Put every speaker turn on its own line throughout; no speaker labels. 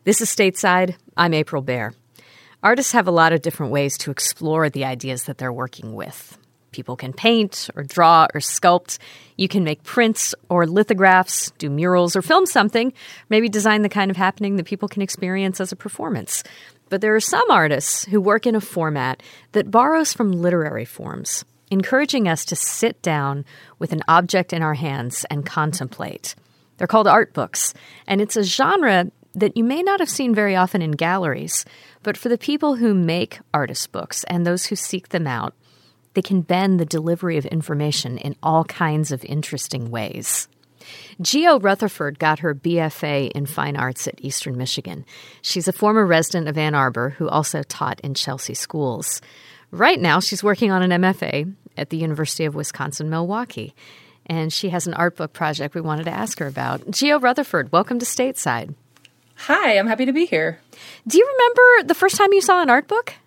This is Stateside. I'm April Baer. Artists have a lot of different ways to explore the ideas that they're working with. People can paint or draw or sculpt. You can make prints or lithographs, do murals or film something, maybe design the kind of happening that people can experience as a performance. But there are some artists who work in a format that borrows from literary forms, encouraging us to sit down with an object in our hands and contemplate. They're called art books, and it's a genre that you may not have seen very often in galleries, but for the people who make artist books and those who seek them out, they can bend the delivery of information in all kinds of interesting ways. Geo Rutherford got her BFA in Fine Arts at Eastern Michigan. She's a former resident of Ann Arbor who also taught in Chelsea schools. Right now, she's working on an MFA at the University of Wisconsin-Milwaukee, and she has an art book project we wanted to ask her about. Geo Rutherford, welcome to Stateside.
Hi, I'm happy to be here.
Do you remember the first time you saw an art book?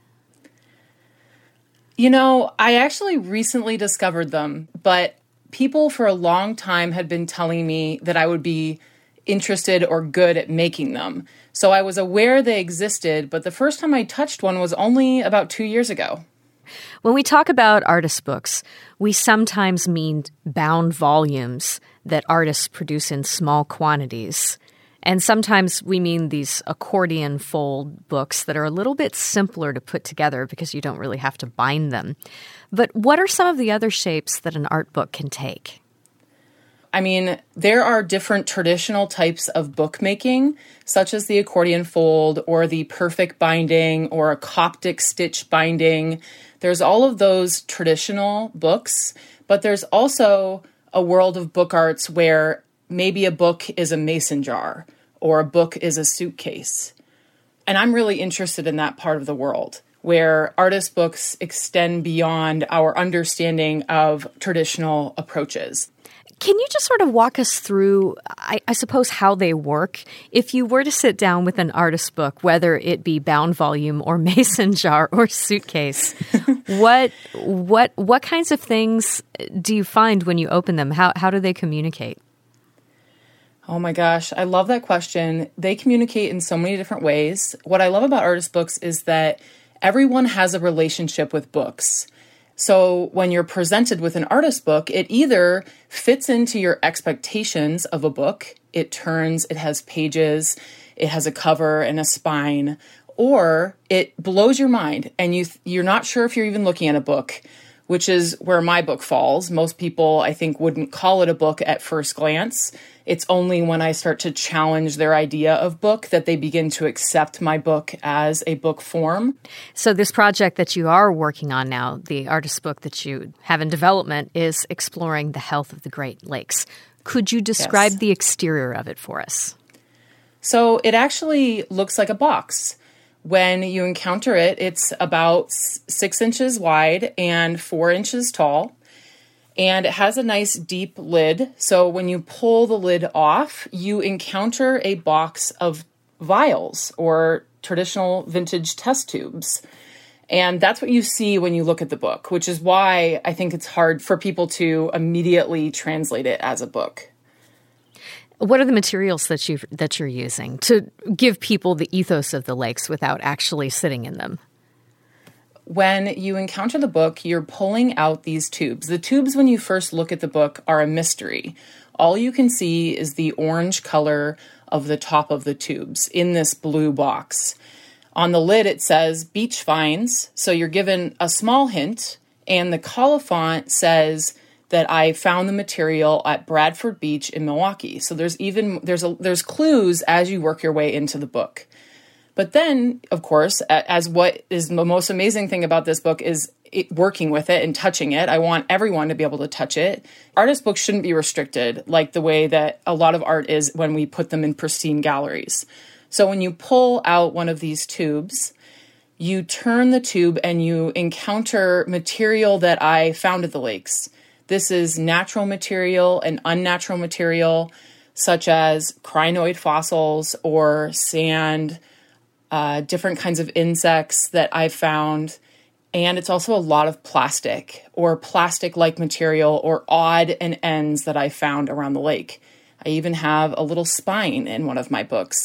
You know, I actually recently discovered them, but people for a long time had been telling me that I would be interested or good at making them. So I was aware they existed, but the first time I touched one was only about 2 years ago.
When we talk about artist books, we sometimes mean bound volumes that artists produce in small quantities. And sometimes we mean these accordion fold books that are a little bit simpler to put together because you don't really have to bind them. But what are some of the other shapes that an art book can take?
I mean, there are different traditional types of bookmaking, such as the accordion fold or the perfect binding or a Coptic stitch binding. There's all of those traditional books, but there's also a world of book arts where maybe a book is a mason jar or a book is a suitcase. And I'm really interested in that part of the world where artist books extend beyond our understanding of traditional approaches.
Can you just sort of walk us through, I suppose, how they work? If you were to sit down with an artist book, whether it be bound volume or mason jar or suitcase, what kinds of things do you find when you open them? How do they communicate?
Oh my gosh, I love that question. They communicate in so many different ways. What I love about artist books is that everyone has a relationship with books. So when you're presented with an artist book, it either fits into your expectations of a book, it has pages, it has a cover and a spine, or it blows your mind and you're not sure if you're even looking at a book, which is where my book falls. Most people, I think, wouldn't call it a book at first glance. It's only when I start to challenge their idea of book that they begin to accept my book as a book form.
So this project that you are working on now, the artist book that you have in development, is exploring the health of the Great Lakes. Could you describe the exterior of it for us?
So it actually looks like a box. When you encounter it, it's about 6 inches wide and 4 inches tall. And it has a nice deep lid. So when you pull the lid off, you encounter a box of vials or traditional vintage test tubes. And that's what you see when you look at the book, which is why I think it's hard for people to immediately translate it as a book.
What are the materials that you're using to give people the ethos of the lakes without actually sitting in them?
When you encounter the book, you're pulling out these tubes. The tubes, when you first look at the book, are a mystery. All you can see is the orange color of the top of the tubes in this blue box. On the lid, it says beach finds, so you're given a small hint, and the colophon says that I found the material at Bradford Beach in Milwaukee. So there's clues as you work your way into the book. But then, of course, as what is the most amazing thing about this book is working with it and touching it. I want everyone to be able to touch it. Artist books shouldn't be restricted like the way that a lot of art is when we put them in pristine galleries. So when you pull out one of these tubes, you turn the tube and you encounter material that I found at the lakes. This is natural material and unnatural material, such as crinoid fossils or sand, different kinds of insects that I've found. And it's also a lot of plastic or plastic-like material or odd and ends that I found around the lake. I even have a little spine in one of my books.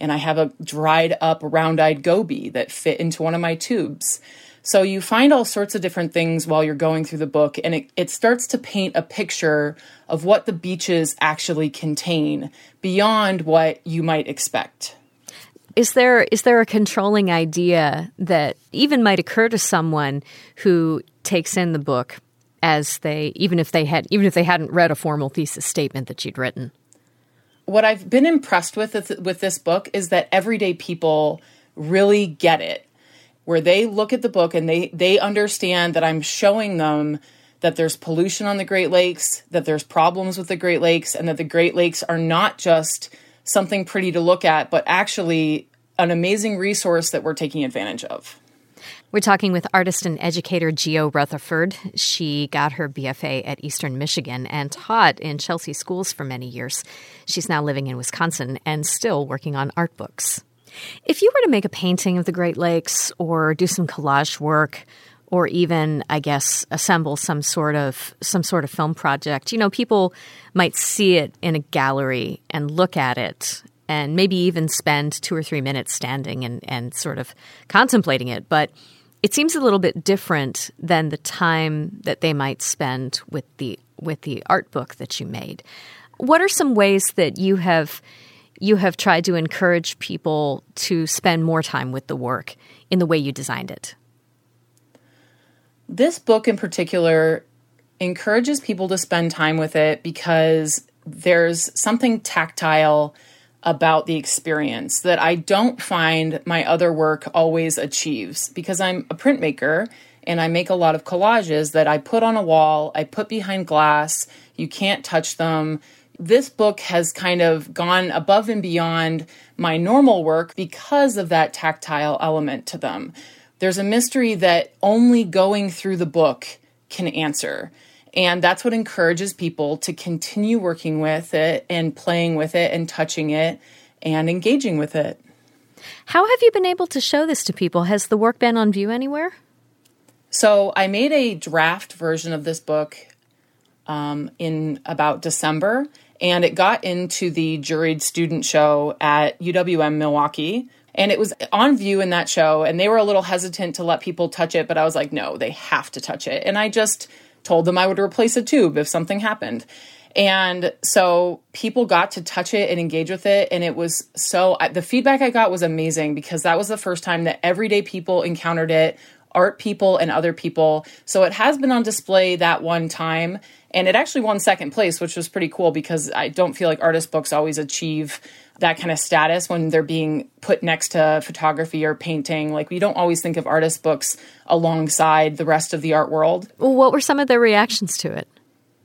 and I have a dried up round-eyed goby that fit into one of my tubes. So you find all sorts of different things while you're going through the book, and it starts to paint a picture of what the beaches actually contain beyond what you might expect.
Is there a controlling idea that even might occur to someone who takes in the book even if they hadn't read a formal thesis statement that you'd written?
What I've been impressed with this book is that everyday people really get it, where they look at the book and they understand that I'm showing them that there's pollution on the Great Lakes, that there's problems with the Great Lakes, and that the Great Lakes are not just something pretty to look at, but actually an amazing resource that we're taking advantage of.
We're talking with artist and educator Geo Rutherford. She got her BFA at Eastern Michigan and taught in Chelsea schools for many years. She's now living in Wisconsin and still working on art books. If you were to make a painting of the Great Lakes or do some collage work or even, I guess, assemble some sort of film project, people might see it in a gallery and look at it and maybe even spend 2 or 3 minutes standing and sort of contemplating it. But it seems a little bit different than the time that they might spend with the art book that you made. What are some ways that you have tried to encourage people to spend more time with the work in the way you designed it?
This book in particular encourages people to spend time with it because there's something tactile about the experience that I don't find my other work always achieves, because I'm a printmaker and I make a lot of collages that I put on a wall, I put behind glass, you can't touch them. This book has kind of gone above and beyond my normal work because of that tactile element to them. There's a mystery that only going through the book can answer. And that's what encourages people to continue working with it and playing with it and touching it and engaging with it.
How have you been able to show this to people? Has the work been on view anywhere?
So I made a draft version of this book in about December, and it got into the juried student show at UWM Milwaukee. And it was on view in that show, and they were a little hesitant to let people touch it, but I was like, no, they have to touch it. And I just told them I would replace a tube if something happened. And so people got to touch it and engage with it. And it was the feedback I got was amazing, because that was the first time that everyday people encountered it, art people and other people. So it has been on display that one time. And it actually won second place, which was pretty cool, because I don't feel like artist books always achieve that kind of status when they're being put next to photography or painting. Like, we don't always think of artist books alongside the rest of the art world.
Well, what were some of their reactions to it?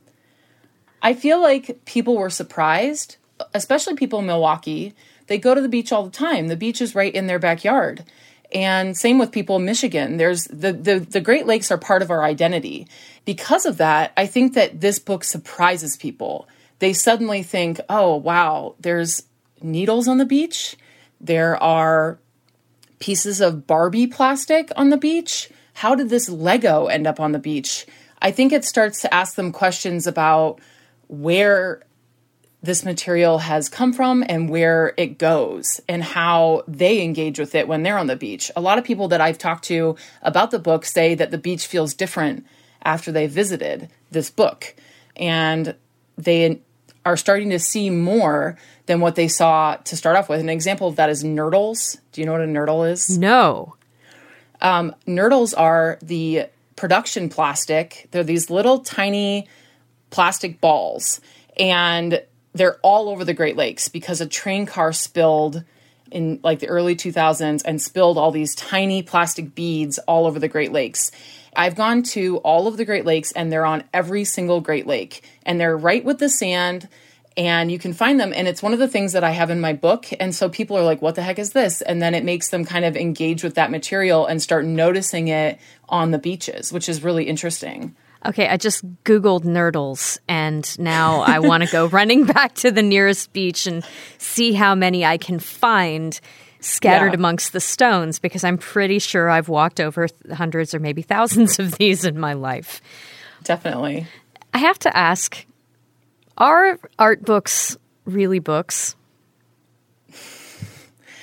I feel like people were surprised, especially people in Milwaukee. They go to the beach all the time. The beach is right in their backyard. And same with people in Michigan. There's the Great Lakes are part of our identity. Because of that, I think that this book surprises people. They suddenly think, oh, wow, there's needles on the beach. There are pieces of Barbie plastic on the beach. How did this Lego end up on the beach? I think it starts to ask them questions about where this material has come from and where it goes and how they engage with it when they're on the beach. A lot of people that I've talked to about the book say that the beach feels different after they visited this book. And they are starting to see more than what they saw to start off with. An example of that is nurdles. Do you know what a nurdle is?
No.
Nurdles are the production plastic. They're these little tiny plastic balls. And they're all over the Great Lakes because a train car spilled in like the early 2000s and spilled all these tiny plastic beads all over the Great Lakes. I've gone to all of the Great Lakes, and they're on every single Great Lake, and they're right with the sand, and you can find them. And it's one of the things that I have in my book. And so people are like, what the heck is this? And then it makes them kind of engage with that material and start noticing it on the beaches, which is really interesting.
Okay, I just Googled nurdles, and now I want to go running back to the nearest beach and see how many I can find scattered amongst the stones, because I'm pretty sure I've walked over hundreds or maybe thousands of these in my life.
Definitely.
I have to ask, are art books really books?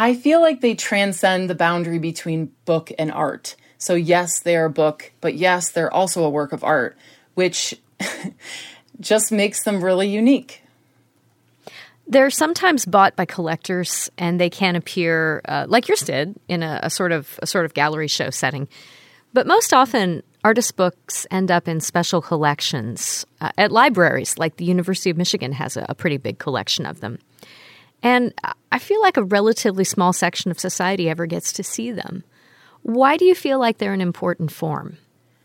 I feel like they transcend the boundary between book and art. So yes, they're a book, but yes, they're also a work of art, which just makes them really unique.
They're sometimes bought by collectors, and they can appear, like yours did, in a sort of gallery show setting. But most often, artist books end up in special collections at libraries, like the University of Michigan has a pretty big collection of them. And I feel like a relatively small section of society ever gets to see them. Why do you feel like they're an important form?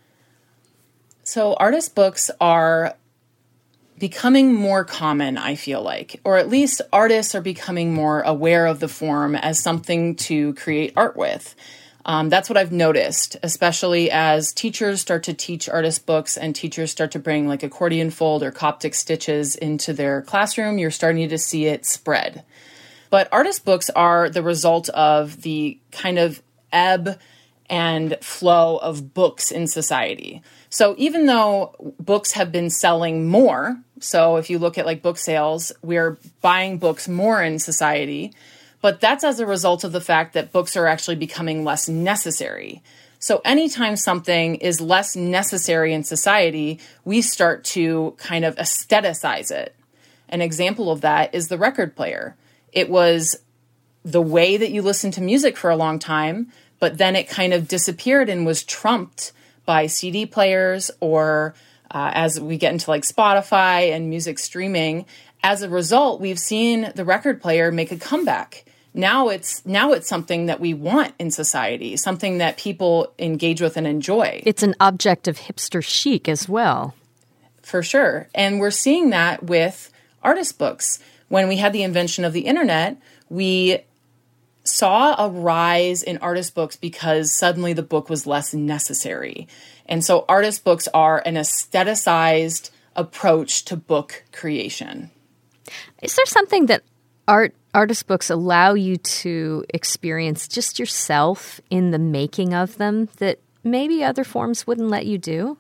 So artist books are becoming more common, I feel like, or at least artists are becoming more aware of the form as something to create art with. That's what I've noticed, especially as teachers start to teach artist books and teachers start to bring like accordion fold or Coptic stitches into their classroom. You're starting to see it spread. But artist books are the result of the kind of ebb and flow of books in society. So even though books have been selling more, so if you look at like book sales, we're buying books more in society, but that's as a result of the fact that books are actually becoming less necessary. So anytime something is less necessary in society, we start to kind of aestheticize it. An example of that is the record player. It was the way that you listened to music for a long time, but then it kind of disappeared and was trumped by CD players or as we get into like Spotify and music streaming. As a result, we've seen the record player make a comeback. Now it's something that we want in society, something that people engage with and enjoy.
It's an object of hipster chic as well.
For sure. And we're seeing that with artist books. When we had the invention of the internet, we saw a rise in artist books because suddenly the book was less necessary. And so artist books are an aestheticized approach to book creation.
Is there something that artist books allow you to experience just yourself in the making of them that maybe other forms wouldn't let you do?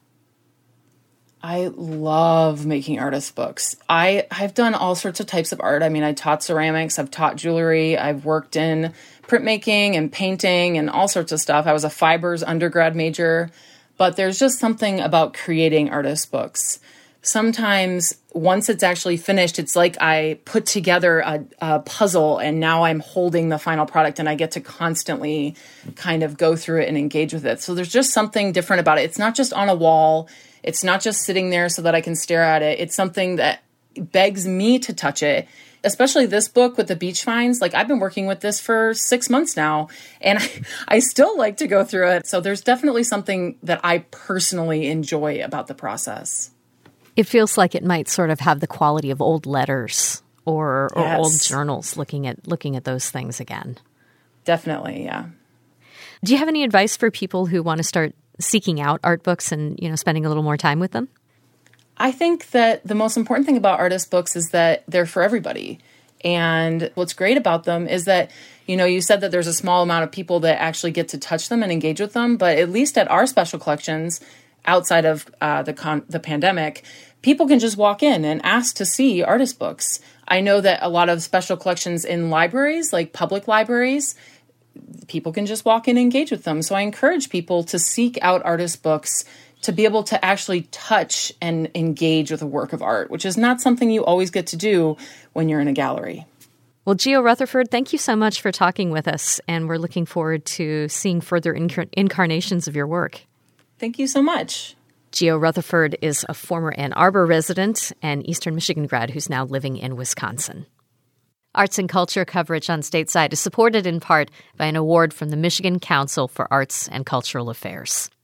I love making artist books. I've done all sorts of types of art. I mean, I taught ceramics, I've taught jewelry, I've worked in printmaking and painting and all sorts of stuff. I was a fibers undergrad major, but there's just something about creating artist books. Sometimes once it's actually finished, it's like I put together a puzzle and now I'm holding the final product and I get to constantly kind of go through it and engage with it. So there's just something different about it. It's not just on a wall. It's not just sitting there so that I can stare at it. It's something that begs me to touch it, especially this book with the beach finds. Like I've been working with this for 6 months now and I still like to go through it. So there's definitely something that I personally enjoy about the process.
It feels like it might sort of have the quality of old letters or
Yes.
old journals, looking at those things again.
Definitely, yeah.
Do you have any advice for people who want to start seeking out art books and, spending a little more time with them?
I think that the most important thing about artist books is that they're for everybody. And what's great about them is that, you said that there's a small amount of people that actually get to touch them and engage with them. But at least at our special collections, outside of the pandemic, people can just walk in and ask to see artist books. I know that a lot of special collections in libraries, like public libraries, people can just walk in and engage with them. So I encourage people to seek out artist books to be able to actually touch and engage with a work of art, which is not something you always get to do when you're in a gallery.
Well, Geo Rutherford, thank you so much for talking with us, and we're looking forward to seeing further incarnations of your work.
Thank you so much.
Geo Rutherford is a former Ann Arbor resident and Eastern Michigan grad who's now living in Wisconsin. Arts and culture coverage on Stateside is supported in part by an award from the Michigan Council for Arts and Cultural Affairs.